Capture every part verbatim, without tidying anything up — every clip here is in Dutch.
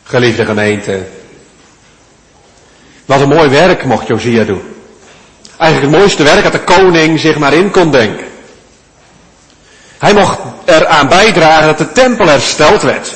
Geliefde gemeente. Wat een mooi werk mocht Josia doen. Eigenlijk het mooiste werk dat de koning zich maar in kon denken. Hij mocht eraan bijdragen dat de tempel hersteld werd.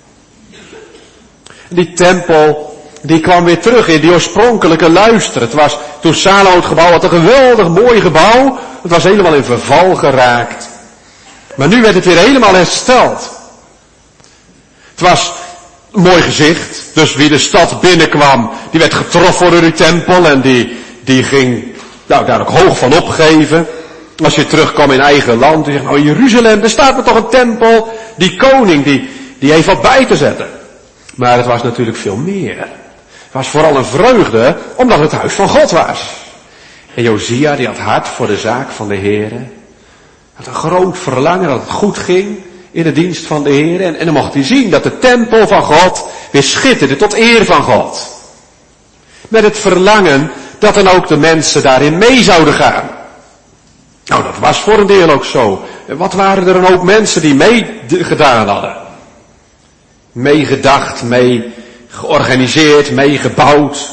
Die tempel, die kwam weer terug in die oorspronkelijke luister. Het was toen Salomo het gebouw had, een geweldig mooi gebouw. Het was helemaal in verval geraakt. Maar nu werd het weer helemaal hersteld. Het was een mooi gezicht. Dus wie de stad binnenkwam, die werd getroffen door die tempel. En die, die ging nou, daar ook hoog van opgeven. Als je terugkwam in eigen land, die zegt, nou Jeruzalem, er staat me toch een tempel. Die koning, die, die heeft wat bij te zetten. Maar het was natuurlijk veel meer. Het was vooral een vreugde, omdat het huis van God was. En Josia, die had hart voor de zaak van de Heere. Had een groot verlangen dat het goed ging in de dienst van de Heere. En, en dan mocht hij zien dat de tempel van God weer schitterde tot eer van God. Met het verlangen dat dan ook de mensen daarin mee zouden gaan. Nou, dat was voor een deel ook zo. En wat waren er dan ook mensen die meegedaan hadden? Meegedacht, mee georganiseerd, meegebouwd.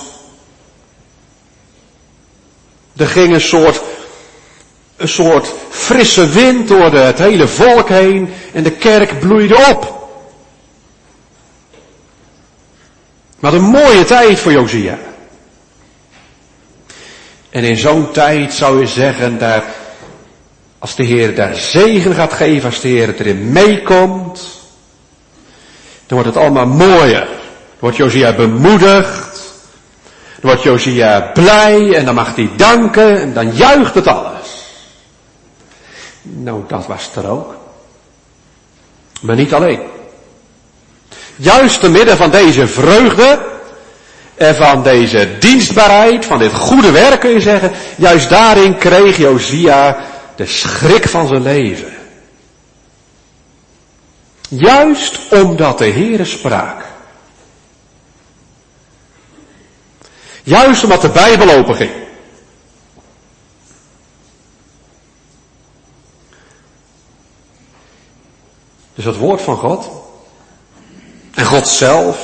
Er ging een soort, een soort frisse wind door de, het hele volk heen en de kerk bloeide op. Wat een mooie tijd voor Josia. En in zo'n tijd zou je zeggen, daar, als de Heer daar zegen gaat geven, als de Heer erin meekomt, dan wordt het allemaal mooier. Dan wordt Josia bemoedigd. Dan wordt Josia blij en dan mag hij danken en dan juicht het alles. Nou, dat was het er ook. Maar niet alleen. Juist te midden van deze vreugde en van deze dienstbaarheid, van dit goede werk kun je zeggen, juist daarin kreeg Josia de schrik van zijn leven. Juist omdat de Heere sprak. Juist omdat de Bijbel openging. Dus het woord van God. En God zelf.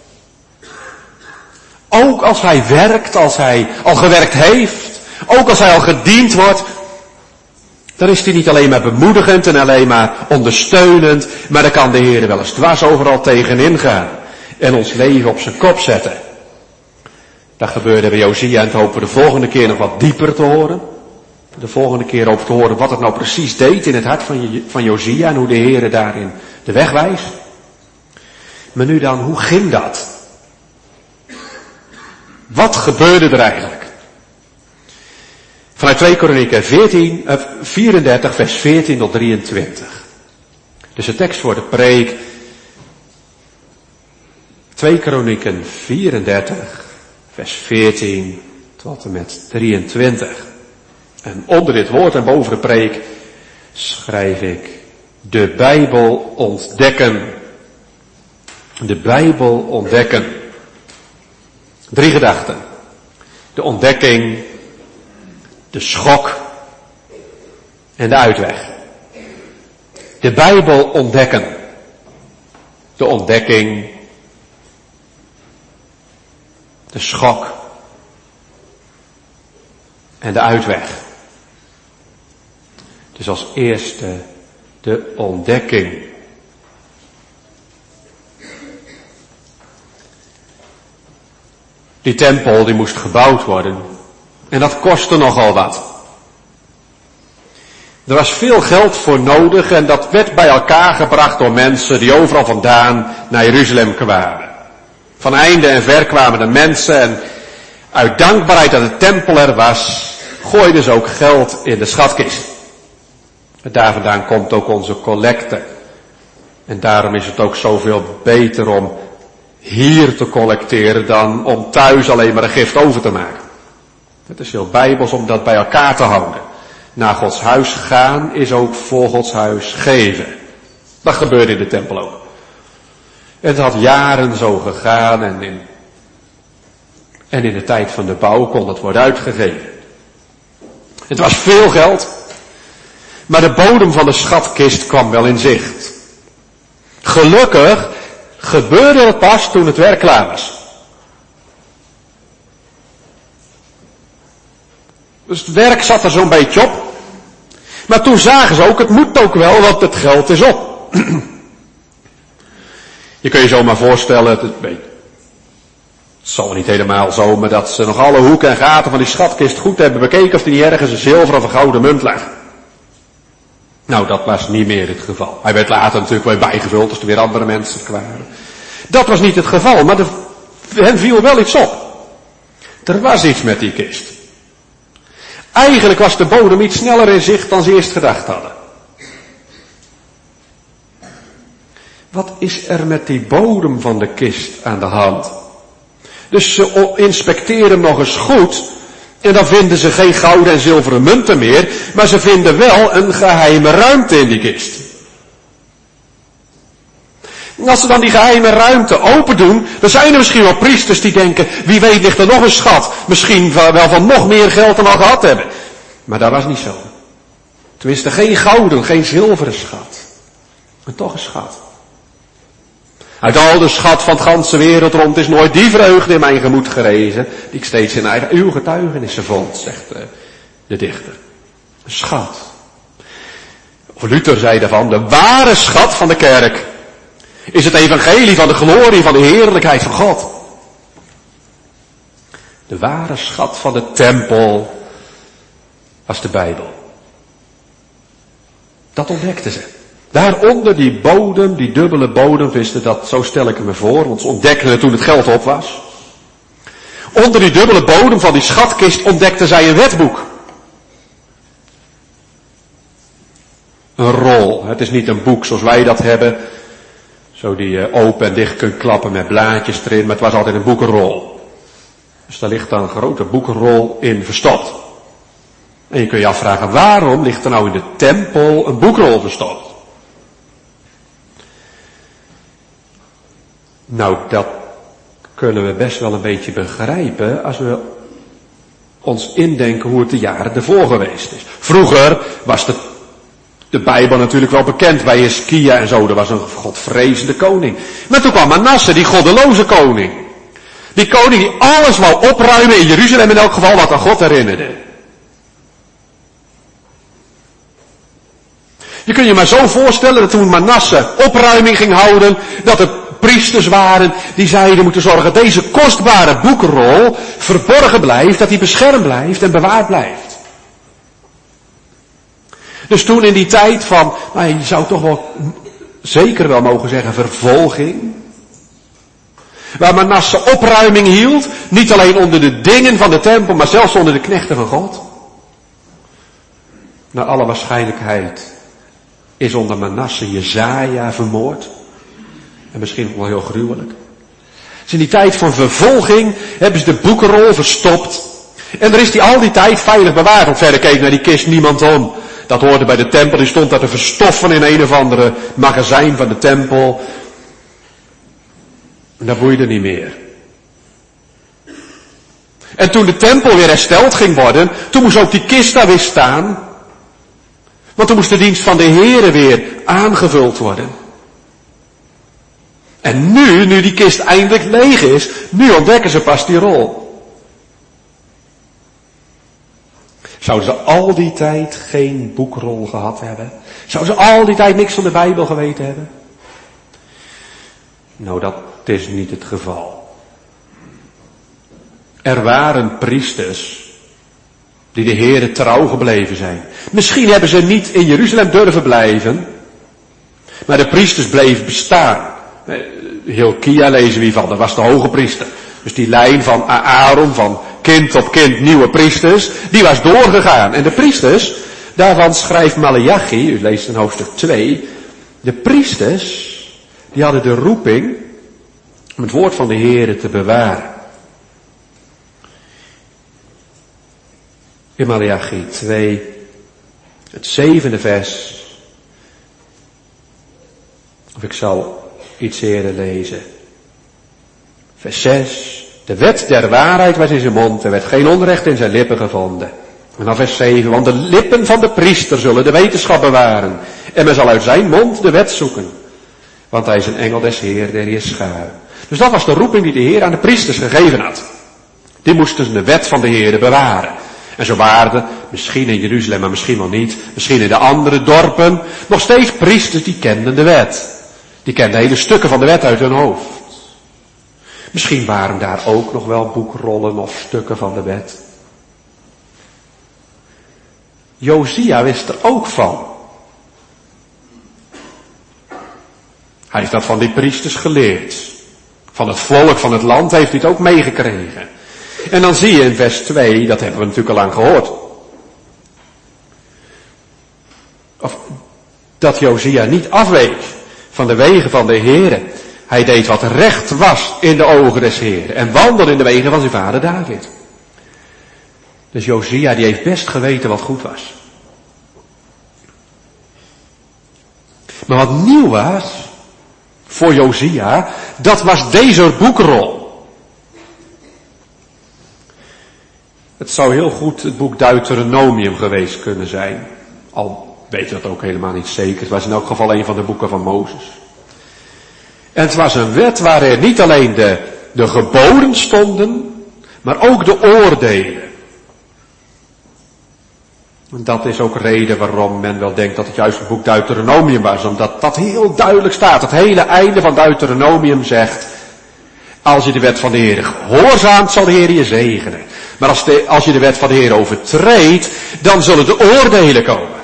Ook als hij werkt, als hij al gewerkt heeft. Ook als hij al gediend wordt. Dan is hij niet alleen maar bemoedigend en alleen maar ondersteunend. Maar dan kan de Heer wel eens dwars overal tegenin gaan. En ons leven op zijn kop zetten. Dat gebeurde bij Josia en dat hopen we de volgende keer nog wat dieper te horen. De volgende keer over te horen wat het nou precies deed in het hart van, van Josia en hoe de Heer daarin de weg wijst. Maar nu dan, hoe ging dat? Wat gebeurde er eigenlijk? Vanuit twee Kronieken veertien, vierendertig, vers veertien tot drieëntwintig. Dus de tekst voor de preek. twee Kronieken vierendertig, vers veertien tot en met drieëntwintig. En onder dit woord en boven de preek schrijf ik de Bijbel ontdekken. De Bijbel ontdekken. Drie gedachten. De ontdekking, de schok en de uitweg. De Bijbel ontdekken. De ontdekking, de schok en de uitweg. Dus als eerste de ontdekking. Die tempel die moest gebouwd worden. En dat kostte nogal wat. Er was veel geld voor nodig en dat werd bij elkaar gebracht door mensen die overal vandaan naar Jeruzalem kwamen. Van einde en ver kwamen de mensen en uit dankbaarheid dat de tempel er was, gooiden ze ook geld in de schatkist. En daar vandaan komt ook onze collecte. En daarom is het ook zoveel beter om hier te collecteren dan om thuis alleen maar een gift over te maken. Het is heel bijbels om dat bij elkaar te houden. Naar Gods huis gaan is ook voor Gods huis geven. Dat gebeurde in de tempel ook. Het had jaren zo gegaan en in, en in de tijd van de bouw kon het worden uitgegeven. Het was veel geld, maar de bodem van de schatkist kwam wel in zicht. Gelukkig gebeurde het pas toen het werk klaar was. Dus het werk zat er zo'n beetje op. Maar toen zagen ze ook, het moet ook wel, want het geld is op. Je kun je zo maar voorstellen, het, het zal niet helemaal zo, maar dat ze nog alle hoeken en gaten van die schatkist goed hebben bekeken of er niet ergens een zilveren of een gouden munt lag. Nou, dat was niet meer het geval. Hij werd later natuurlijk weer bijgevuld als er weer andere mensen kwamen. Dat was niet het geval, maar er, hen viel wel iets op. Er was iets met die kist. Eigenlijk was de bodem iets sneller in zicht dan ze eerst gedacht hadden. Wat is er met die bodem van de kist aan de hand? Dus ze inspecteren hem nog eens goed. En dan vinden ze geen gouden en zilveren munten meer. Maar ze vinden wel een geheime ruimte in die kist. En als ze dan die geheime ruimte open doen, dan zijn er misschien wel priesters die denken, wie weet ligt er nog een schat. Misschien wel van nog meer geld dan we al gehad hebben. Maar dat was niet zo. Tenminste geen gouden, geen zilveren schat. Maar toch een schat. Uit al de schat van het ganse wereld rond is nooit die vreugde in mijn gemoed gerezen, die ik steeds in eigen uw getuigenissen vond, zegt de dichter. Een schat. Of Luther zei daarvan, de ware schat van de kerk is het evangelie van de glorie, van de heerlijkheid van God. De ware schat van de tempel was de Bijbel. Dat ontdekten ze. Daaronder die bodem, die dubbele bodem, wisten dat, zo stel ik het me voor, want ze ontdekten het toen het geld op was. Onder die dubbele bodem van die schatkist ontdekten zij een wetboek. Een rol. Het is niet een boek zoals wij dat hebben, zo die je open en dicht kunt klappen met blaadjes erin, maar het was altijd een boekenrol. Dus daar ligt dan een grote boekenrol in verstopt. En je kunt je afvragen, waarom ligt er nou in de tempel een boekrol verstopt? Nou, dat kunnen we best wel een beetje begrijpen als we ons indenken hoe het de jaren ervoor geweest is. Vroeger was de, de Bijbel natuurlijk wel bekend bij Hiskia en zo. Er was een godvrezende koning. Maar toen kwam Manasse, die goddeloze koning. Die koning die alles wou opruimen in Jeruzalem, in elk geval wat aan God herinnerde. Je kunt je maar zo voorstellen dat toen Manasse opruiming ging houden, dat er priesters waren die zeiden moeten zorgen dat deze kostbare boekrol verborgen blijft, dat die beschermd blijft en bewaard blijft. Dus toen in die tijd van, nou je zou toch wel zeker wel mogen zeggen vervolging, waar Manasse opruiming hield, niet alleen onder de dingen van de tempel, maar zelfs onder de knechten van God. Naar alle waarschijnlijkheid is onder Manasse Jesaja vermoord. En misschien nog wel heel gruwelijk. Dus in die tijd van vervolging hebben ze de boekenrol verstopt. En er is die al die tijd veilig bewaard. Want verder keek naar die kist niemand om. Dat hoorde bij de tempel. Die stond daar te verstoffen in een of andere magazijn van de tempel. En dat boeide niet meer. En toen de tempel weer hersteld ging worden, toen moest ook die kist daar weer staan. Want toen moest de dienst van de Here weer aangevuld worden. En nu, nu die kist eindelijk leeg is, nu ontdekken ze pas die rol. Zouden ze al die tijd geen boekrol gehad hebben? Zouden ze al die tijd niks van de Bijbel geweten hebben? Nou, dat is niet het geval. Er waren priesters die de Heere trouw gebleven zijn. Misschien hebben ze niet in Jeruzalem durven blijven, maar de priesters bleven bestaan. Hilkia lezen we van, dat was de hoge priester. Dus die lijn van Aaron, van kind op kind nieuwe priesters, die was doorgegaan. En de priesters, daarvan schrijft Maleachi, u leest in hoofdstuk twee, de priesters, die hadden de roeping om het woord van de Heere te bewaren. In Maleachi twee, het zevende vers, of ik zal iets eerder lezen. Vers zes. De wet der waarheid was in zijn mond. Er werd geen onrecht in zijn lippen gevonden. En dan vers zeven. Want de lippen van de priester zullen de wetenschap bewaren. En men zal uit zijn mond de wet zoeken. Want hij is een engel des Heeren der Heerscharen. Dus dat was de roeping die de Heer aan de priesters gegeven had. Die moesten de wet van de Heer bewaren. En zo waren er, misschien in Jeruzalem, maar misschien wel niet, misschien in de andere dorpen, nog steeds priesters die kenden de wet. Die kenden hele stukken van de wet uit hun hoofd. Misschien waren daar ook nog wel boekrollen of stukken van de wet. Josia wist er ook van. Hij heeft dat van die priesters geleerd. Van het volk, van het land heeft hij het ook meegekregen. En dan zie je in vers twee, dat hebben we natuurlijk al lang gehoord. Of dat Josia niet afweek van de wegen van de Heere. Hij deed wat recht was in de ogen des Heeren. En wandelde in de wegen van zijn vader David. Dus Josia die heeft best geweten wat goed was. Maar wat nieuw was voor Josia, dat was deze boekrol. Het zou heel goed het boek Deuteronomium geweest kunnen zijn. Al weet je dat ook helemaal niet zeker. Het was in elk geval een van de boeken van Mozes. En het was een wet waarin niet alleen de, de geboden stonden, maar ook de oordelen. En dat is ook reden waarom men wel denkt dat het juist het boek Deuteronomium was. Omdat dat heel duidelijk staat. Het hele einde van Deuteronomium zegt, als je de wet van de Heer gehoorzaamt, zal de Heer je zegenen. Maar als, de, als je de wet van de Heer overtreedt, dan zullen de oordelen komen.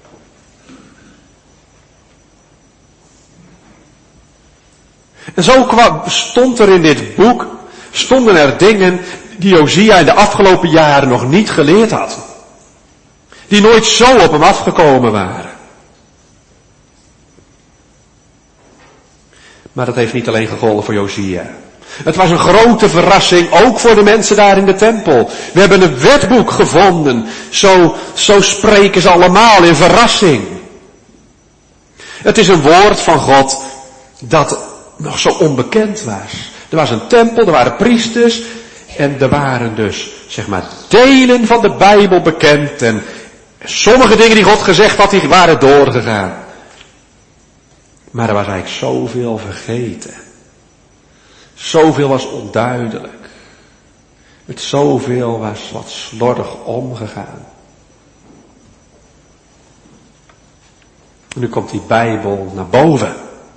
En zo kwam, stond er in dit boek, stonden er dingen die Josia in de afgelopen jaren nog niet geleerd had. Die nooit zo op hem afgekomen waren. Maar dat heeft niet alleen gegolden voor Josia. Het was een grote verrassing, ook voor de mensen daar in de tempel. We hebben een wetboek gevonden. Zo, zo spreken ze allemaal in verrassing. Het is een woord van God dat nog zo onbekend was. Er was een tempel, er waren priesters. En er waren dus, zeg maar, delen van de Bijbel bekend. En sommige dingen die God gezegd had, die waren doorgegaan. Maar er was eigenlijk zoveel vergeten. Zoveel was onduidelijk. Met zoveel was wat slordig omgegaan. En nu komt die Bijbel naar boven.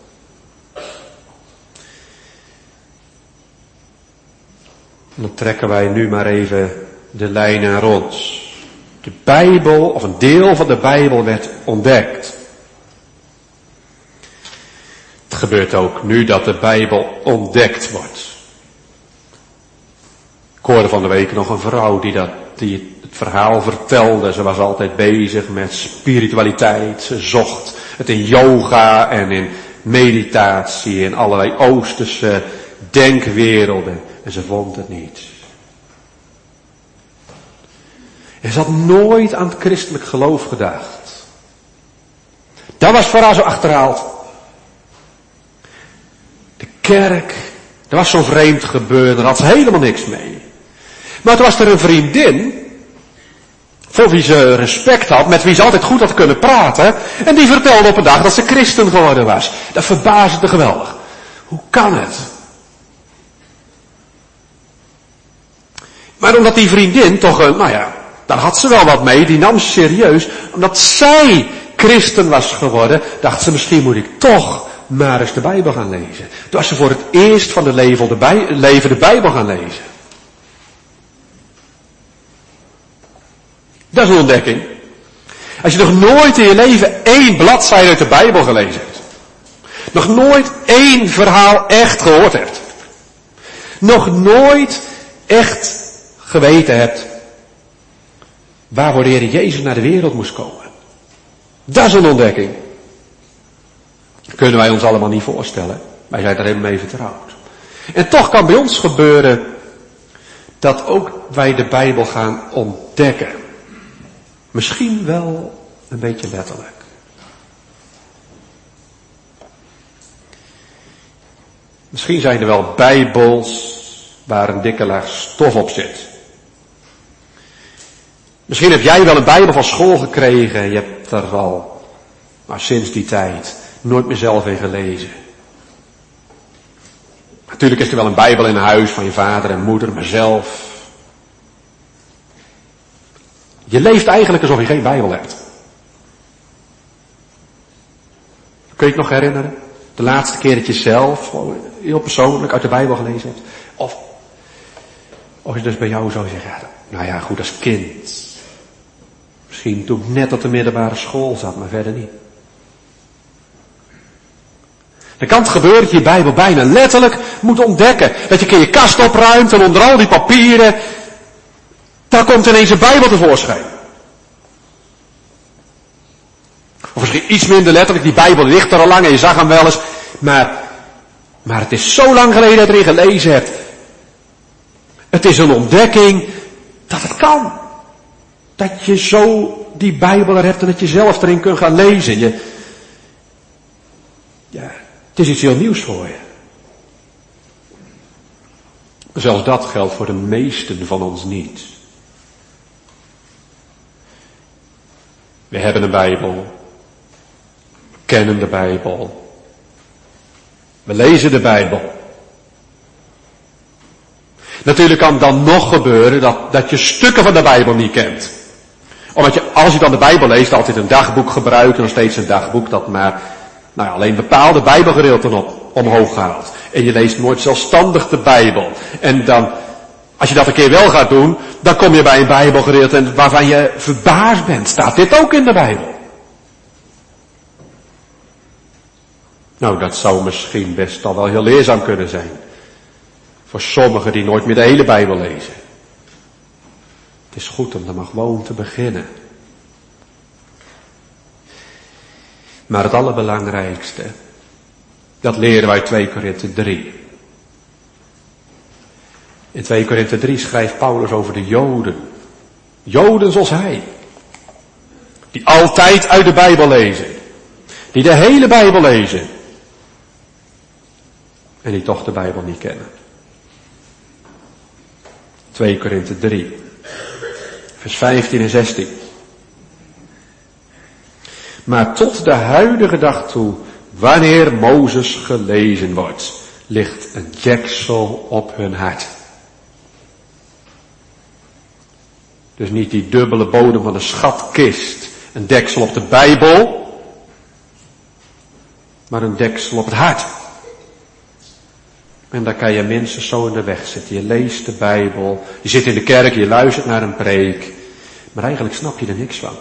En dan trekken wij nu maar even de lijnen rond. De Bijbel, of een deel van de Bijbel werd ontdekt. Het gebeurt ook nu dat de Bijbel ontdekt wordt. Ik hoorde van de week nog een vrouw die, dat, die het verhaal vertelde. Ze was altijd bezig met spiritualiteit. Ze zocht het in yoga en in meditatie en allerlei Oosterse denkwerelden. En ze vond het niet. En ze had nooit aan het christelijk geloof gedacht. Dat was voor haar zo achterhaald. De kerk, er was zo'n vreemd gebeuren, daar had ze helemaal niks mee. Maar toen was er een vriendin, voor wie ze respect had, met wie ze altijd goed had kunnen praten, en die vertelde op een dag dat ze christen geworden was. Dat verbaasde geweldig. Hoe kan het? Maar omdat die vriendin toch, een, nou ja, daar had ze wel wat mee, die nam ze serieus. Omdat zij christen was geworden, dacht ze, misschien moet ik toch maar eens de Bijbel gaan lezen. Toen was ze voor het eerst van de leven de, bij, leven de Bijbel gaan lezen. Dat is een ontdekking. Als je nog nooit in je leven één bladzijde uit de Bijbel gelezen hebt. Nog nooit één verhaal echt gehoord hebt. Nog nooit echt geweten hebt waarvoor de Heer Jezus naar de wereld moest komen. Dat is een ontdekking. Dat kunnen wij ons allemaal niet voorstellen. Wij zijn er helemaal mee vertrouwd. En toch kan bij ons gebeuren dat ook wij de Bijbel gaan ontdekken. Misschien wel een beetje letterlijk. Misschien zijn er wel Bijbels waar een dikke laag stof op zit. Misschien heb jij wel een Bijbel van school gekregen en je hebt er al, maar sinds die tijd, nooit meer zelf in gelezen. Natuurlijk is er wel een Bijbel in huis van je vader en moeder, maar zelf. Je leeft eigenlijk alsof je geen Bijbel hebt. Kun je het nog herinneren? De laatste keer dat je zelf, heel persoonlijk, uit de Bijbel gelezen hebt. Of, of je dus bij jou zou zeggen, ja, nou ja, goed, als kind. Misschien toen ik net op de middelbare school zat, maar verder niet. Dan kan het gebeuren dat je je Bijbel bijna letterlijk moet ontdekken. Dat je een keer je kast opruimt en onder al die papieren, daar komt ineens een Bijbel tevoorschijn. Of misschien iets minder letterlijk, die Bijbel ligt er al lang en je zag hem wel eens. Maar, maar het is zo lang geleden dat je erin gelezen hebt. Het is een ontdekking dat het kan. Dat je zo die Bijbel er hebt en dat je zelf erin kunt gaan lezen. Je, ja, het is iets heel nieuws voor je. Zelfs dat geldt voor de meesten van ons niet. We hebben een Bijbel. We kennen de Bijbel. We lezen de Bijbel. Natuurlijk kan het dan nog gebeuren dat, dat je stukken van de Bijbel niet kent. Omdat je, als je dan de Bijbel leest, altijd een dagboek gebruikt en nog steeds een dagboek dat maar, nou ja, alleen bepaalde Bijbelgedeelten op, omhoog haalt. En je leest nooit zelfstandig de Bijbel. En dan, als je dat een keer wel gaat doen, dan kom je bij een Bijbelgedeelte waarvan je verbaasd bent. Staat dit ook in de Bijbel? Nou, dat zou misschien best al wel heel leerzaam kunnen zijn. Voor sommigen die nooit meer de hele Bijbel lezen. Het is goed om dan maar gewoon te beginnen. Maar het allerbelangrijkste, dat leren wij twee Korinthe drie. In twee Korinthe drie schrijft Paulus over de Joden. Joden zoals hij. Die altijd uit de Bijbel lezen. Die de hele Bijbel lezen. En die toch de Bijbel niet kennen. twee Korinthe drie. Vers vijftien en zestien. Maar tot de huidige dag toe, wanneer Mozes gelezen wordt, ligt een deksel op hun hart. Dus niet die dubbele bodem van de schatkist, een deksel op de Bijbel, maar een deksel op het hart. En daar kan je minstens zo in de weg zitten. Je leest de Bijbel, je zit in de kerk, je luistert naar een preek, maar eigenlijk snap je er niks van.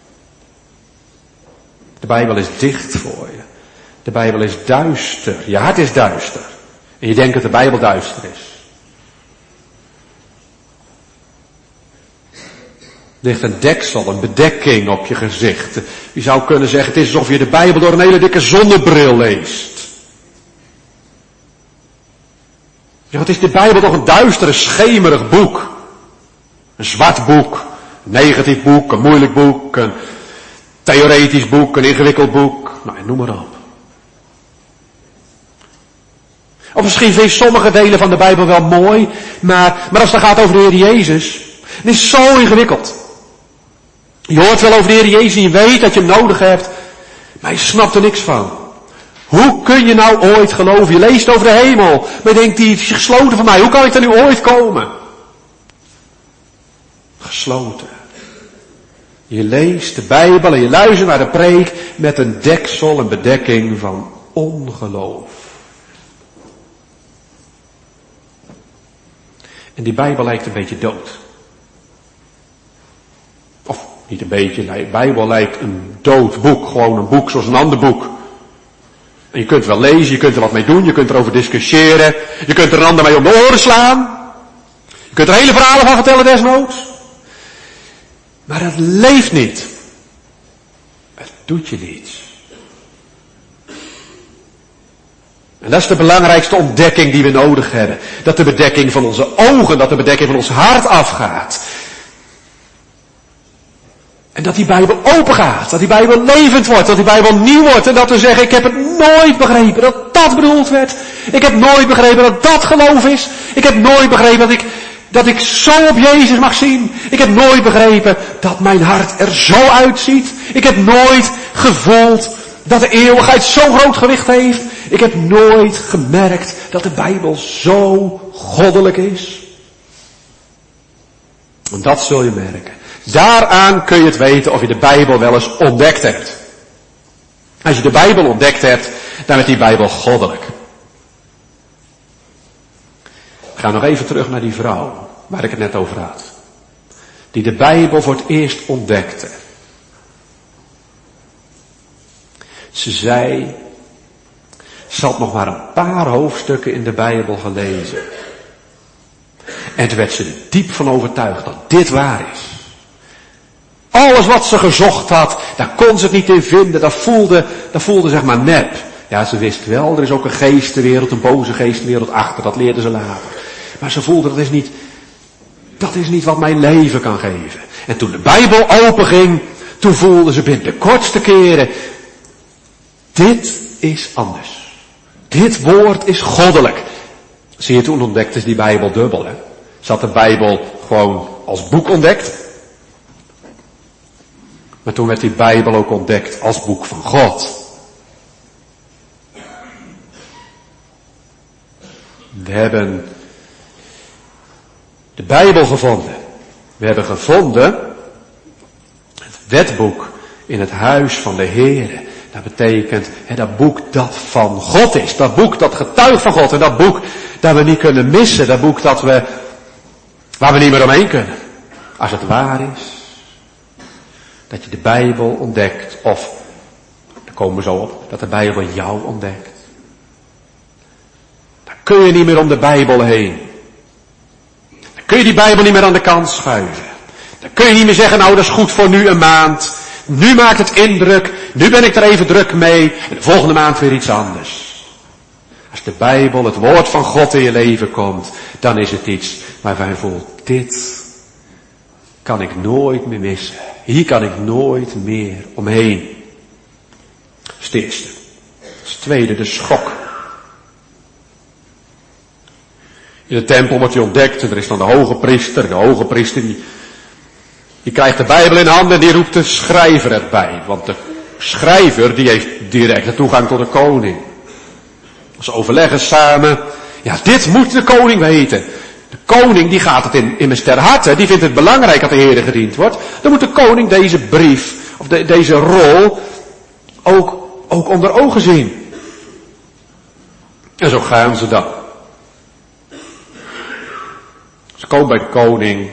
De Bijbel is dicht voor je. De Bijbel is duister. Je hart is duister. En je denkt dat de Bijbel duister is. Er ligt een deksel, een bedekking op je gezicht. Je zou kunnen zeggen, het is alsof je de Bijbel door een hele dikke zonnebril leest. Ja, wat is de Bijbel toch een duister, schemerig boek. Een zwart boek, een negatief boek, een moeilijk boek, een theoretisch boek, een ingewikkeld boek. Nou, noem maar op. Of misschien vind je sommige delen van de Bijbel wel mooi, maar, maar als het gaat over de Heer Jezus, het is zo ingewikkeld. Je hoort wel over de Heer Jezus en je weet dat je hem nodig hebt, maar je snapt er niks van. Hoe kun je nou ooit geloven? Je leest over de hemel, maar je denkt, die is gesloten van mij. Hoe kan ik er nu ooit komen? Gesloten. Je leest de Bijbel en je luistert naar de preek met een deksel, een bedekking van ongeloof. En die Bijbel lijkt een beetje dood. Of niet een beetje, de Bijbel lijkt een dood boek, gewoon een boek zoals een ander boek. En je kunt wel lezen, je kunt er wat mee doen, je kunt erover discussiëren, je kunt er een ander mee om de oren slaan. Je kunt er hele verhalen van vertellen desnoods. Maar het leeft niet. Het doet je niets. En dat is de belangrijkste ontdekking die we nodig hebben. Dat de bedekking van onze ogen, dat de bedekking van ons hart afgaat. En dat die Bijbel open gaat, dat die Bijbel levend wordt, dat die Bijbel nieuw wordt. En dat we zeggen, ik heb het nooit begrepen dat dat bedoeld werd. Ik heb nooit begrepen dat dat geloof is. Ik heb nooit begrepen dat ik, dat ik zo op Jezus mag zien. Ik heb nooit begrepen dat mijn hart er zo uitziet. Ik heb nooit gevoeld dat de eeuwigheid zo'n groot gewicht heeft. Ik heb nooit gemerkt dat de Bijbel zo goddelijk is. En dat zul je merken. Daaraan kun je het weten of je de Bijbel wel eens ontdekt hebt. Als je de Bijbel ontdekt hebt, dan wordt die Bijbel goddelijk. We gaan nog even terug naar die vrouw, waar ik het net over had. Die de Bijbel voor het eerst ontdekte. Ze zei, ze had nog maar een paar hoofdstukken in de Bijbel gelezen. En toen werd ze er diep van overtuigd dat dit waar is. Alles wat ze gezocht had, daar kon ze het niet in vinden. Dat voelde, dat voelde zeg maar nep. Ja, ze wist wel, er is ook een geestenwereld, een boze geestenwereld achter. Dat leerde ze later. Maar ze voelde, dat is niet, dat is niet wat mijn leven kan geven. En toen de Bijbel openging, toen voelde ze binnen de kortste keren, dit is anders. Dit woord is goddelijk. Zie je, toen ontdekte ze die Bijbel dubbel, hè. Ze had de Bijbel gewoon als boek ontdekt. Maar toen werd die Bijbel ook ontdekt als boek van God. We hebben de Bijbel gevonden. We hebben gevonden het wetboek in het huis van de Heere. Dat betekent hè, dat boek dat van God is. Dat boek dat getuigt van God. En dat boek dat we niet kunnen missen. Dat boek dat we, waar we niet meer omheen kunnen. Als het waar is. Dat je de Bijbel ontdekt. Of, daar komen we zo op. Dat de Bijbel jou ontdekt. Dan kun je niet meer om de Bijbel heen. Dan kun je die Bijbel niet meer aan de kant schuiven. Dan kun je niet meer zeggen, nou dat is goed voor nu een maand. Nu maakt het indruk. Nu ben ik er even druk mee. En de volgende maand weer iets anders. Als de Bijbel, het woord van God in je leven komt. Dan is het iets waarvan je voelt, dit kan ik nooit meer missen. Hier kan ik nooit meer omheen. Dat is het eerste. Dat is het tweede, de schok. In de tempel wordt hij ontdekt en er is dan de hoge priester. De hoge priester die, die krijgt de Bijbel in handen en die roept de schrijver erbij. Want de schrijver die heeft directe toegang tot de koning. Ze overleggen samen. Ja, dit moet de koning weten. De koning die gaat het in, in ter harte. Die vindt het belangrijk dat de Heer gediend wordt. Dan moet de koning deze brief, of de, deze rol, ook, ook onder ogen zien. En zo gaan ze dan. Ze komen bij de koning.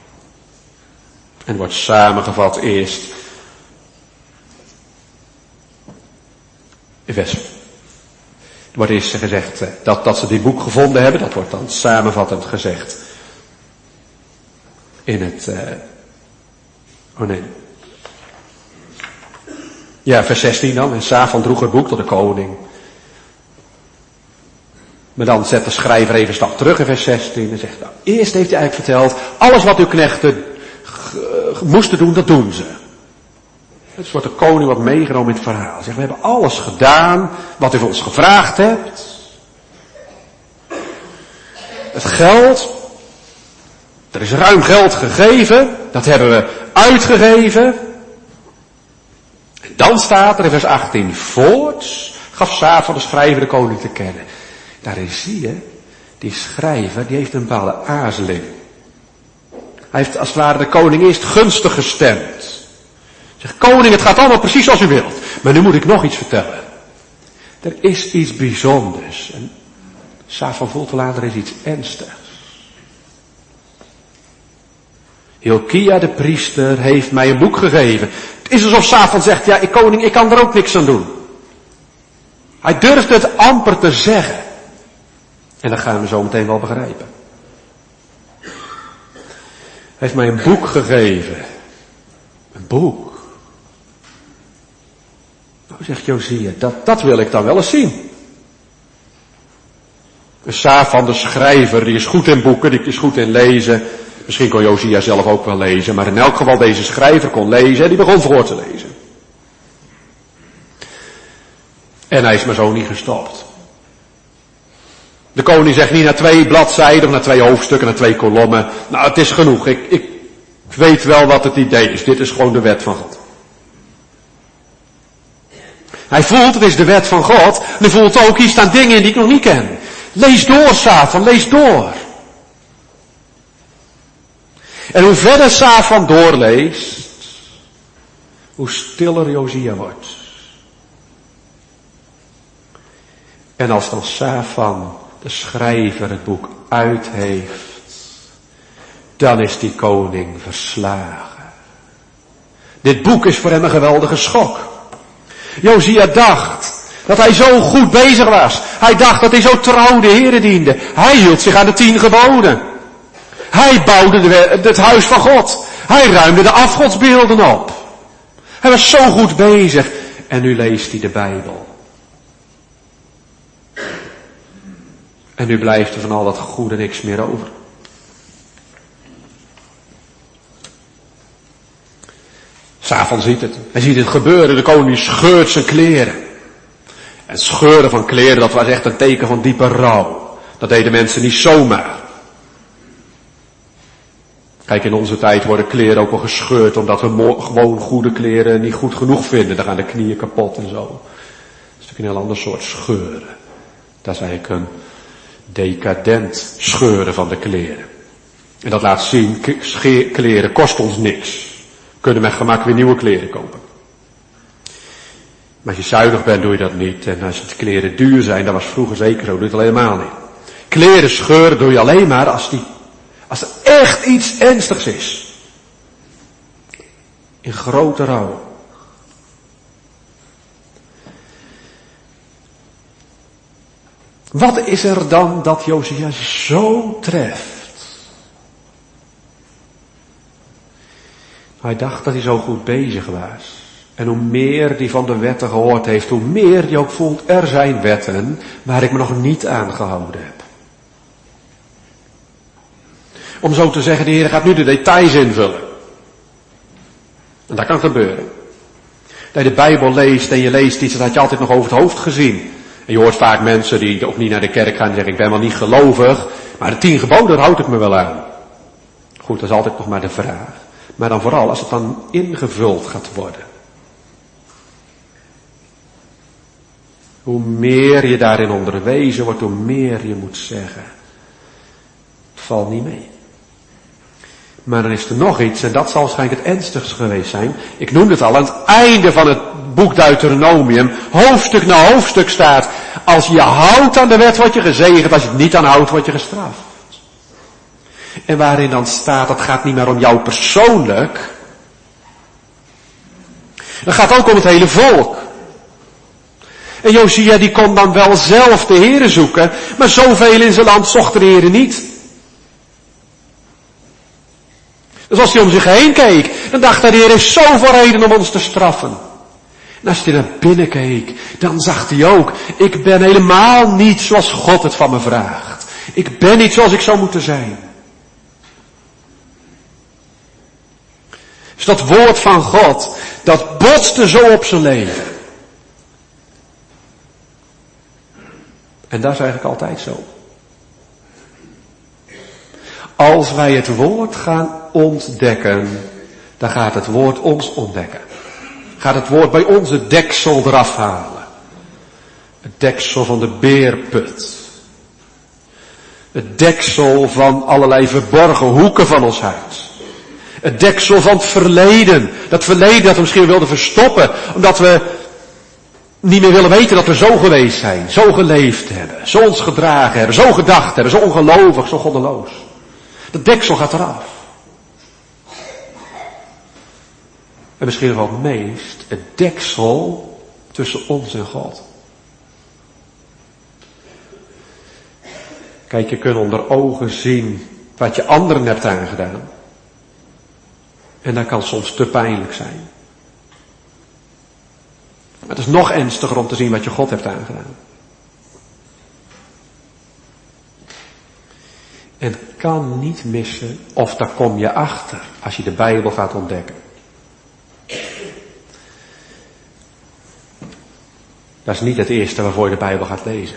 En wordt samengevat eerst. In vers. Er wordt eerst gezegd dat, dat ze dit boek gevonden hebben. Dat wordt dan samenvattend gezegd. In het... Uh, oh nee. Ja, vers zestien dan. En Safan droeg het boek tot de koning. Maar dan zet de schrijver even een stap terug in vers zestien. En zegt, nou, eerst heeft hij eigenlijk verteld. Alles wat uw knechten g- moesten doen, dat doen ze. Dus wordt de koning wat meegenomen in het verhaal. Hij zegt, we hebben alles gedaan wat u van ons gevraagd hebt. Het geld, er is ruim geld gegeven, dat hebben we uitgegeven. En dan staat er in vers achttien, voorts gaf Safan de schrijver de koning te kennen. Daarin zie je, die schrijver, die heeft een bepaalde aarzeling. Hij heeft als het ware de koning eerst gunstig gestemd. Zeg, koning, het gaat allemaal precies zoals u wilt. Maar nu moet ik nog iets vertellen. Er is iets bijzonders. En Safan voelt wel aan, er is iets ernstigs. Hilkia de priester heeft mij een boek gegeven. Het is alsof Safan zegt, ja, ik koning, ik kan er ook niks aan doen. Hij durft het amper te zeggen. En dat gaan we zo meteen wel begrijpen. Hij heeft mij een boek gegeven. Een boek. Nou, zegt Josia, dat, dat wil ik dan wel eens zien. Safan, de schrijver, die is goed in boeken, die is goed in lezen. Misschien kon Josia zelf ook wel lezen, maar in elk geval deze schrijver kon lezen en die begon voor te lezen. En hij is maar zo niet gestopt. De koning zegt niet naar twee bladzijden of naar twee hoofdstukken, naar twee kolommen. Nou, het is genoeg. Ik, ik weet wel wat het idee is. Dit is gewoon de wet van God. Hij voelt, het is de wet van God. En hij voelt ook, hier staan dingen in die ik nog niet ken. Lees door, Satan, lees door. En hoe verder Satan doorleest, hoe stiller Josia wordt. En als dan Safan, de schrijver, het boek uit heeft, dan is die koning verslagen. Dit boek is voor hem een geweldige schok. Josia dacht dat hij zo goed bezig was. Hij dacht dat hij zo trouw de Heere diende. Hij hield zich aan de tien geboden. Hij bouwde de, het huis van God. Hij ruimde de afgodsbeelden op. Hij was zo goed bezig. En nu leest hij de Bijbel. En nu blijft er van al dat goede niks meer over. Safan ziet het. Hij ziet het gebeuren. De koning scheurt zijn kleren. En scheuren van kleren, dat was echt een teken van diepe rouw. Dat deden mensen niet zomaar. Kijk, in onze tijd worden kleren ook wel gescheurd, omdat we mo- gewoon goede kleren niet goed genoeg vinden. Dan gaan de knieën kapot en zo. Dat is natuurlijk een heel ander soort scheuren. Dat is eigenlijk een decadent scheuren van de kleren. En dat laat zien, k- kleren kost ons niks. We kunnen met gemak weer nieuwe kleren kopen. Maar als je zuinig bent, doe je dat niet. En als de kleren duur zijn, dat was vroeger zeker zo, doe je het helemaal niet. Kleren scheuren doe je alleen maar als, die, als er echt iets ernstigs is. In grote rouw. Wat is er dan dat Josia zo treft? Hij dacht dat hij zo goed bezig was. En hoe meer hij van de wetten gehoord heeft, hoe meer hij ook voelt, er zijn wetten waar ik me nog niet aan gehouden heb. Om zo te zeggen, de Heer gaat nu de details invullen. En dat kan gebeuren. Dat je de Bijbel leest en je leest iets, dat had je altijd nog over het hoofd gezien. En je hoort vaak mensen die ook niet naar de kerk gaan en zeggen, ik ben wel niet gelovig, maar de tien geboden, daar houd ik me wel aan. Goed, dat is altijd nog maar de vraag. Maar dan vooral als het dan ingevuld gaat worden. Hoe meer je daarin onderwezen wordt, hoe meer je moet zeggen. Het valt niet mee. Maar dan is er nog iets, en dat zal waarschijnlijk het ernstigste geweest zijn. Ik noemde het al, aan het einde van het boek Deuteronomium, hoofdstuk na hoofdstuk staat, als je houdt aan de wet word je gezegend, als je het niet aan houdt word je gestraft. En waarin dan staat, dat gaat niet meer om jou persoonlijk. Dat gaat ook om het hele volk. En Josia die kon dan wel zelf de Heere zoeken, maar zoveel in zijn land zocht de Heere niet. Dus als hij om zich heen keek, dan dacht hij, de Heer heeft zoveel reden om ons te straffen. En als hij naar binnen keek, dan zag hij ook, ik ben helemaal niet zoals God het van me vraagt. Ik ben niet zoals ik zou moeten zijn. Dus dat woord van God, dat botste zo op zijn leven. En dat is eigenlijk altijd zo. Als wij het woord gaan ontdekken, dan gaat het woord ons ontdekken. Gaat het woord bij ons het deksel eraf halen. Het deksel van de beerput. Het deksel van allerlei verborgen hoeken van ons hart. Het deksel van het verleden. Dat verleden dat we misschien wilden verstoppen, omdat we niet meer willen weten dat we zo geweest zijn, zo geleefd hebben, zo ons gedragen hebben, zo gedacht hebben, zo ongelovig, zo goddeloos. Dat deksel gaat eraf. En misschien nog wel het meest, het deksel tussen ons en God. Kijk, je kunt onder ogen zien wat je anderen hebt aangedaan. En dat kan soms te pijnlijk zijn. Maar het is nog ernstiger om te zien wat je God hebt aangedaan. En het kan niet missen, of daar kom je achter als je de Bijbel gaat ontdekken. Dat is niet het eerste waarvoor je de Bijbel gaat lezen.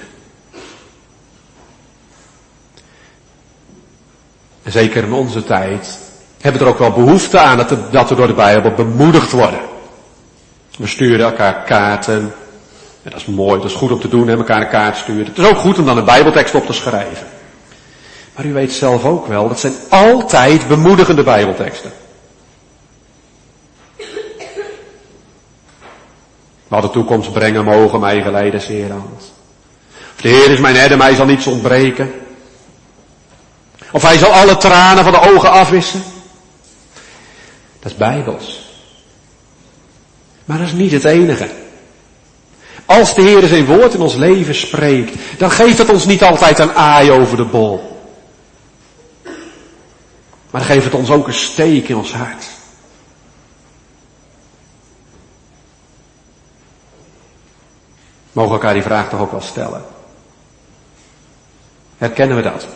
En zeker in onze tijd hebben we er ook wel behoefte aan dat, de, dat we door de Bijbel bemoedigd worden. We sturen elkaar kaarten, En dat is mooi, dat is goed om te doen, hè, elkaar een kaart sturen. Het is ook goed om dan een bijbeltekst op te schrijven. Maar u weet zelf ook wel, dat zijn altijd bemoedigende bijbelteksten. Wat de toekomst brengen mogen, mij geleiden zeer hand. Of de Heer is mijn herder, mij zal niets ontbreken. Of hij zal alle tranen van de ogen afwissen. Dat is bijbels. Maar dat is niet het enige. Als de Heer zijn woord in ons leven spreekt, dan geeft het ons niet altijd een aai over de bol. Maar dan geeft het ons ook een steek in ons hart. Mogen we elkaar die vraag toch ook wel stellen? Herkennen we dat?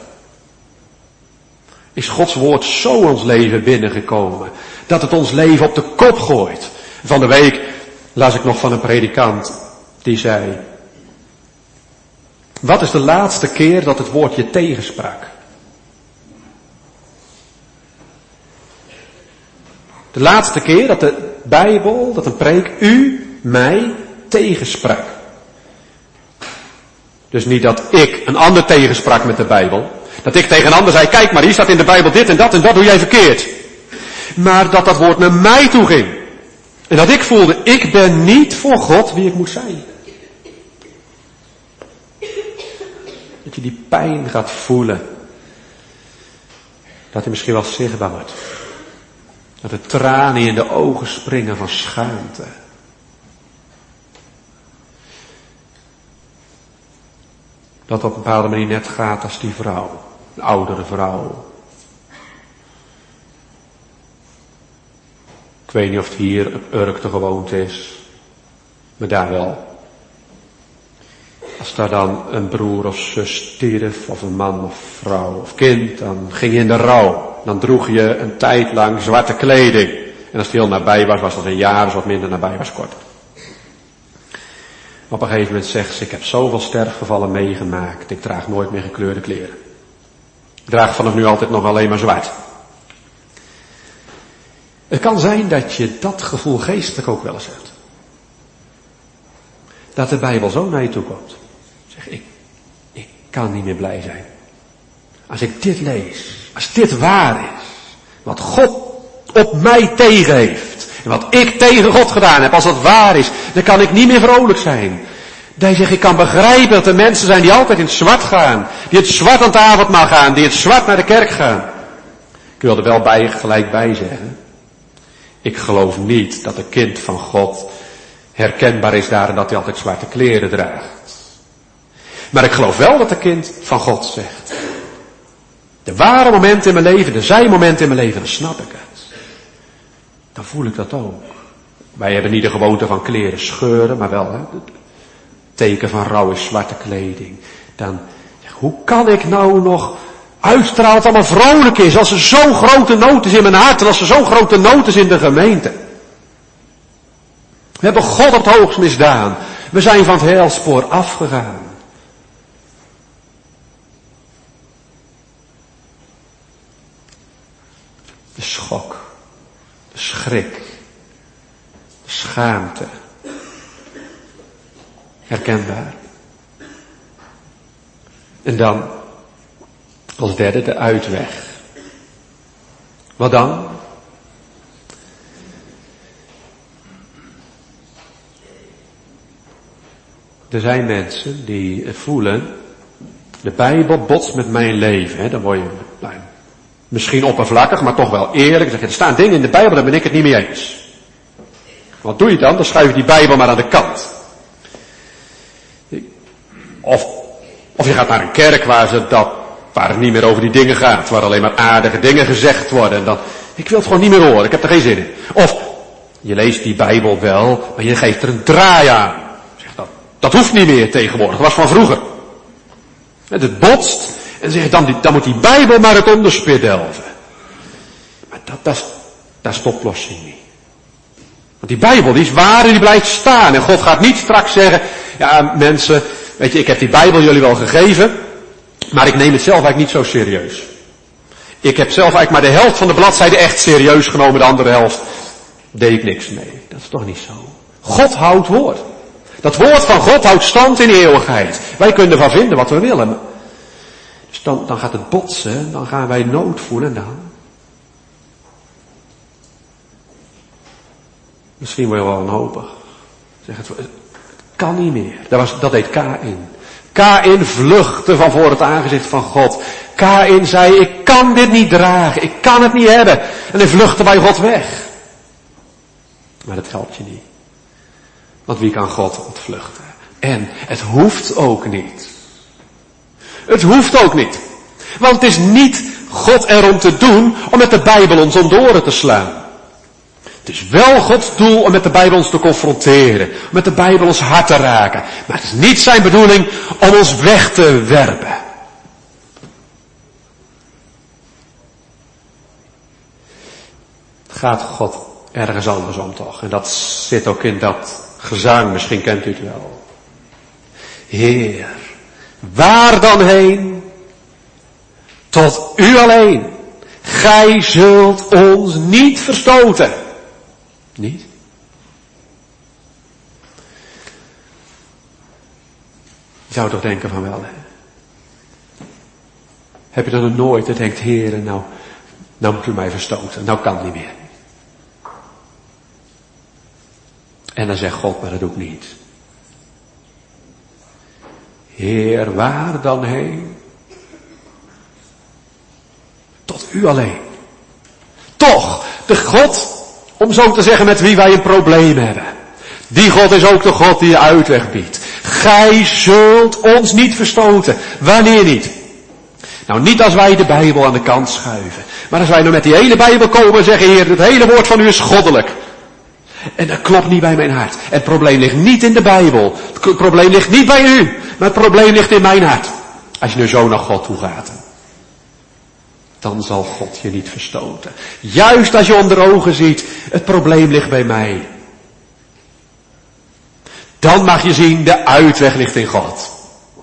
Is Gods woord zo ons leven binnengekomen, dat het ons leven op de kop gooit? Van de week las ik nog van een predikant, die zei, wat is de laatste keer dat het woord je tegensprak? De laatste keer dat de Bijbel, dat een preek u, mij tegensprak. Dus niet dat ik een ander tegensprak met de Bijbel. Dat ik tegen een ander zei, kijk maar, hier staat in de Bijbel dit en dat en dat doe jij verkeerd. Maar dat dat woord naar mij toe ging. En dat ik voelde, ik ben niet voor God wie ik moet zijn. Dat je die pijn gaat voelen. Dat hij misschien wel zichtbaar wordt. Dat de tranen in de ogen springen van schaamte. Dat op een bepaalde manier net gaat als die vrouw. Een oudere vrouw. Ik weet niet of het hier op Urk de gewoonte is. Maar daar wel. Als daar dan een broer of zus stierf, of een man of vrouw of kind, dan ging je in de rouw. Dan droeg je een tijd lang zwarte kleding. En als die heel nabij was, was dat een jaar, als wat minder nabij was, korter. Op een gegeven moment zegt ze, ik heb zoveel sterfgevallen meegemaakt, ik draag nooit meer gekleurde kleren. Ik draag vanaf nu altijd nog alleen maar zwart. Het kan zijn dat je dat gevoel geestelijk ook wel eens hebt. Dat de Bijbel zo naar je toe komt. Zeg, ik, ik kan niet meer blij zijn. Als ik dit lees, als dit waar is, wat God op mij tegen heeft, en wat ik tegen God gedaan heb, als dat waar is, dan kan ik niet meer vrolijk zijn. Dat je zegt, ik kan begrijpen dat er mensen zijn die altijd in het zwart gaan, die het zwart aan het avondmaal gaan, die het zwart naar de kerk gaan. Ik wil er wel bij, gelijk bij zeggen, ik geloof niet dat een kind van God herkenbaar is daarin dat hij altijd zwarte kleren draagt. Maar ik geloof wel dat een kind van God zegt, de ware momenten in mijn leven, de zijmomenten in mijn leven, dan snap ik het. Dan voel ik dat ook. Wij hebben niet de gewoonte van kleren scheuren, maar wel hè, het teken van rouw is zwarte kleding. Dan, hoe kan ik nou nog uitstralen dat het allemaal vrolijk is, als er zo'n grote nood is in mijn hart en als er zo'n grote nood is in de gemeente. We hebben God op het hoogst misdaan. We zijn van het heilspoor afgegaan. De schok, de schrik, de schaamte. Herkenbaar. En dan, als derde, de uitweg. Wat dan? Er zijn mensen die voelen, de Bijbel botst met mijn leven. Hè? Dan word je nou, misschien oppervlakkig, maar toch wel eerlijk. Zeg je, er staan dingen in de Bijbel, daar ben ik het niet mee eens. Wat doe je dan? Dan schuif je die Bijbel maar aan de kant. Of, of je gaat naar een kerk waar, ze dat, waar het niet meer over die dingen gaat. Waar alleen maar aardige dingen gezegd worden. En dan, ik wil het gewoon niet meer horen, ik heb er geen zin in. Of, je leest die Bijbel wel, maar je geeft er een draai aan. Zeg dat, dat hoeft niet meer tegenwoordig, dat was van vroeger. Het botst, en dan zeg je, dan, dan moet die Bijbel maar het onderspit delven. Maar dat, dat, dat is de oplossing niet. Want die Bijbel, die is waar en die blijft staan. En God gaat niet straks zeggen, ja mensen, weet je, ik heb die Bijbel jullie wel gegeven, maar ik neem het zelf eigenlijk niet zo serieus. Ik heb zelf eigenlijk maar de helft van de bladzijde echt serieus genomen, de andere helft deed ik niks mee. Dat is toch niet zo. God houdt woord. Dat woord van God houdt stand in de eeuwigheid. Wij kunnen ervan vinden wat we willen. Dus dan, dan gaat het botsen, dan gaan wij nood voelen en dan. Misschien word je wel wanhopig. Zeg het, het kan niet meer. Dat, was, dat deed Kaïn. Kaïn vluchtte van voor het aangezicht van God. Kaïn zei, ik kan dit niet dragen, ik kan het niet hebben. En hij vluchtte bij God weg. Maar dat helpt je niet. Want wie kan God ontvluchten? En het hoeft ook niet. Het hoeft ook niet. Want het is niet God erom te doen om met de Bijbel ons om de oren te slaan. Het is wel Gods doel om met de Bijbel ons te confronteren. Om met de Bijbel ons hart te raken. Maar het is niet zijn bedoeling om ons weg te werpen. Het gaat God ergens anders om toch. En dat zit ook in dat gezang. Misschien kent u het wel. Heer, waar dan heen? Tot u alleen. Gij zult ons niet verstoten. Niet? Je zou toch denken van wel, hè? Heb je dan nog nooit, dat denkt, Heer, nou, nou moet u mij verstoten. Nou kan het niet meer. En dan zegt God, maar dat doe ik niet. Heer, waar dan heen? Tot u alleen. Toch, de God, om zo te zeggen, met wie wij een probleem hebben. Die God is ook de God die je uitweg biedt. Gij zult ons niet verstoten. Wanneer niet? Nou, niet als wij de Bijbel aan de kant schuiven. Maar als wij nou met die hele Bijbel komen en zeggen, Heer, het hele woord van u is goddelijk. En dat klopt niet bij mijn hart. Het probleem ligt niet in de Bijbel. Het probleem ligt niet bij u. Maar het probleem ligt in mijn hart. Als je nu zo naar God toe gaat. Dan zal God je niet verstoten. Juist als je onder ogen ziet, het probleem ligt bij mij. Dan mag je zien, de uitweg ligt in God.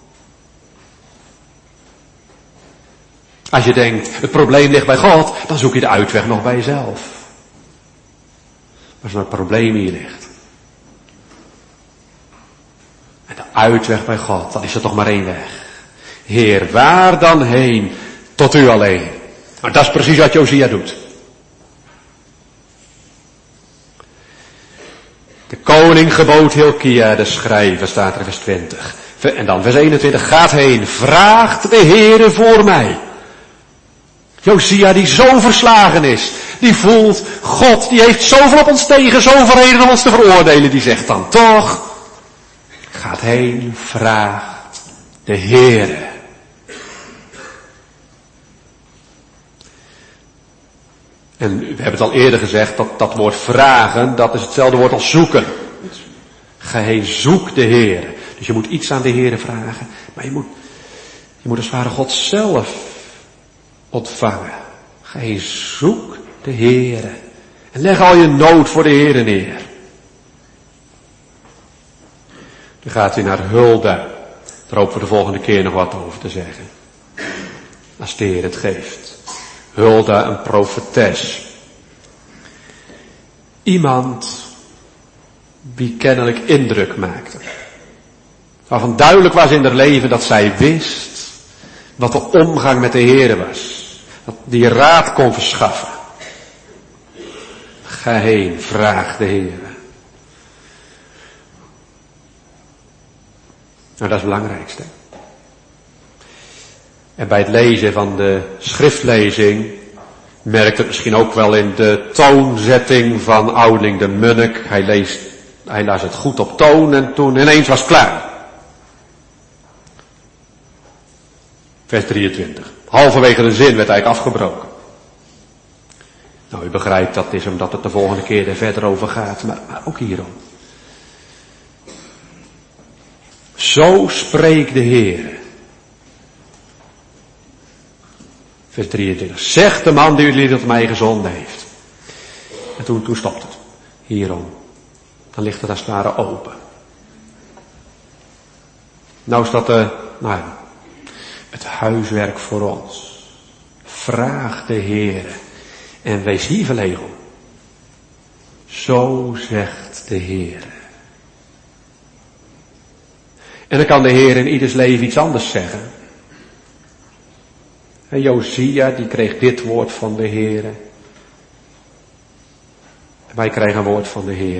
Als je denkt, het probleem ligt bij God, dan zoek je de uitweg nog bij jezelf. Als er een probleem hier ligt. En de uitweg bij God, dan is er toch maar één weg. Heer, waar dan heen? Tot u alleen. Nou, dat is precies wat Josia doet. De koning gebood Hilkia, de schrijver, staat er vers twintig. En dan vers eenentwintig, gaat heen, vraagt de Heere voor mij. Josia die zo verslagen is, die voelt, God die heeft zoveel op ons tegen, zoveel reden om ons te veroordelen, die zegt dan toch, gaat heen, vraagt de Heere. En we hebben het al eerder gezegd, dat dat woord vragen, dat is hetzelfde woord als zoeken. Ga heen, zoek de Heere. Dus je moet iets aan de Heere vragen, maar je moet, je moet als het ware God zelf ontvangen. Ga heen, zoek de Heere. En leg al je nood voor de Heere neer. Dan gaat hij naar Hulda. Daar hopen we de volgende keer nog wat over te zeggen. Als de Heer het geeft. Hulda, een profetes. Iemand die kennelijk indruk maakte. Waarvan duidelijk was in haar leven dat zij wist wat de omgang met de Heere was. Dat die raad kon verschaffen. Ga heen, vraag de Heere. Nou, dat is het belangrijkste. En bij het lezen van de schriftlezing merkt het misschien ook wel in de toonzetting van oudeling de Munnik. Hij leest, hij las het goed op toon en toen ineens was het klaar. Vers drieëntwintig. Halverwege de zin werd eigenlijk afgebroken. Nou, u begrijpt dat is omdat het de volgende keer er verder over gaat, maar, maar ook hierom. Zo spreekt de Heer. Vers drieëntwintig. Zegt de man die jullie tot mij gezonden heeft. En toen, toen stopt het. Hierom. Dan ligt het als het ware open. Nou is dat de, nou, het huiswerk voor ons. Vraag de Heere. En wees hier verlegen om. Zo zegt de Heere. En dan kan de Heer in ieders leven iets anders zeggen. En Josia, die kreeg dit woord van de Heer. En wij krijgen een woord van de Heer.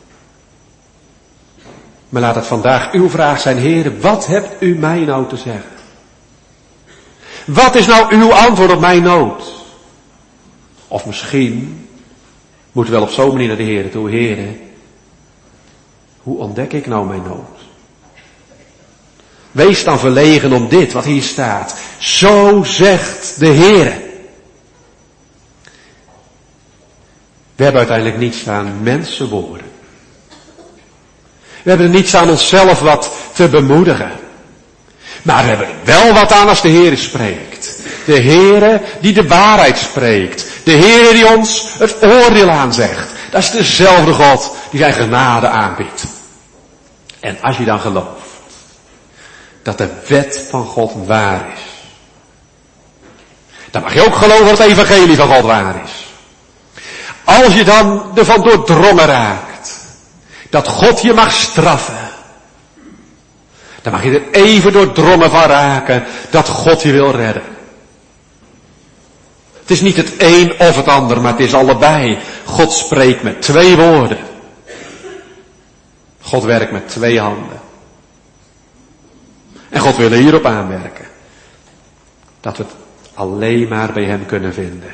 Maar laat het vandaag uw vraag zijn, Heer, wat hebt u mij nou te zeggen? Wat is nou uw antwoord op mijn nood? Of misschien moet u wel op zo'n manier naar de Heer toe, Heer, hoe ontdek ik nou mijn nood? Wees dan verlegen om dit, wat hier staat. Zo zegt de Heer. We hebben uiteindelijk niets aan mensenwoorden. We hebben er niets aan onszelf wat te bemoedigen. Maar we hebben er wel wat aan als de Heer spreekt. De Heer die de waarheid spreekt. De Heer die ons het oordeel aanzegt. Dat is dezelfde God die zijn genade aanbiedt. En als je dan gelooft dat de wet van God waar is, dan mag je ook geloven dat het evangelie van God waar is. Als je dan ervan doordrongen raakt dat God je mag straffen, dan mag je er even doordrongen van raken dat God je wil redden. Het is niet het een of het ander, maar het is allebei. God spreekt met twee woorden. God werkt met twee handen. En God wil er hierop aanwerken. Dat we het alleen maar bij hem kunnen vinden.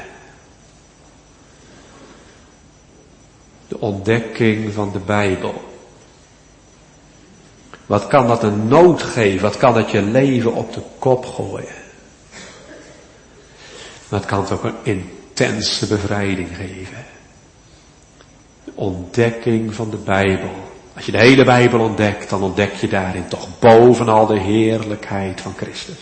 De ontdekking van de Bijbel. Wat kan dat een nood geven? Wat kan dat je leven op de kop gooien? Maar het kan het ook een intense bevrijding geven. De ontdekking van de Bijbel. Als je de hele Bijbel ontdekt, dan ontdek je daarin toch bovenal de heerlijkheid van Christus.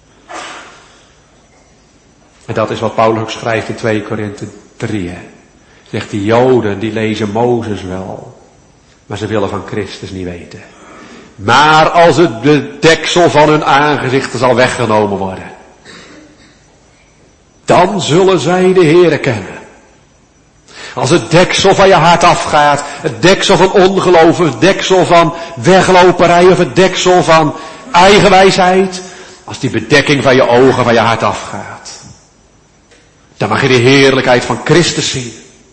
En dat is wat Paulus ook schrijft in twee Korinthe drie. Hè. Zegt die Joden, die lezen Mozes wel, maar ze willen van Christus niet weten. Maar als het de deksel van hun aangezichten zal weggenomen worden, dan zullen zij de Heere kennen. Als het deksel van je hart afgaat, het deksel van ongeloof, het deksel van wegloperij of het deksel van eigenwijsheid, als die bedekking van je ogen van je hart afgaat, dan mag je de heerlijkheid van Christus zien.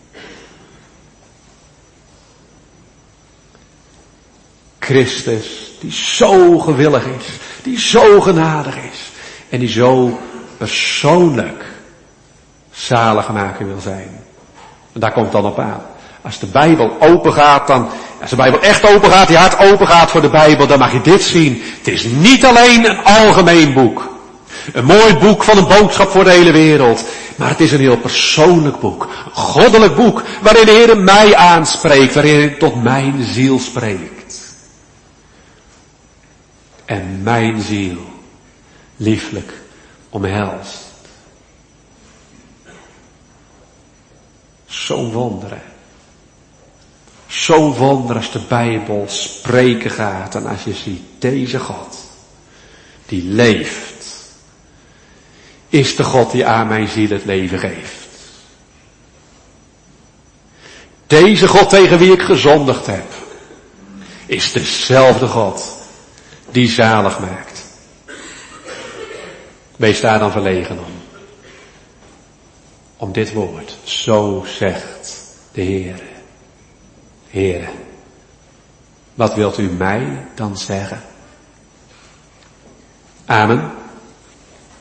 Christus, die zo gewillig is, die zo genadig is en die zo persoonlijk zaligmaker wil zijn. En daar komt het dan op aan. Als de Bijbel open gaat, dan, als de Bijbel echt open gaat, je hart open gaat voor de Bijbel, dan mag je dit zien. Het is niet alleen een algemeen boek. Een mooi boek van een boodschap voor de hele wereld. Maar het is een heel persoonlijk boek. Een goddelijk boek, waarin de Heer mij aanspreekt, waarin hij tot mijn ziel spreekt. En mijn ziel lieflijk omhelst. Zo'n wonder. Zo'n wonder als de Bijbel spreken gaat. En als je ziet, deze God, die leeft, is de God die aan mijn ziel het leven geeft. Deze God tegen wie ik gezondigd heb, is dezelfde God die zalig maakt. Wees daar dan verlegen om. Om dit woord. Zo zegt de Heer. Heer, wat wilt u mij dan zeggen? Amen.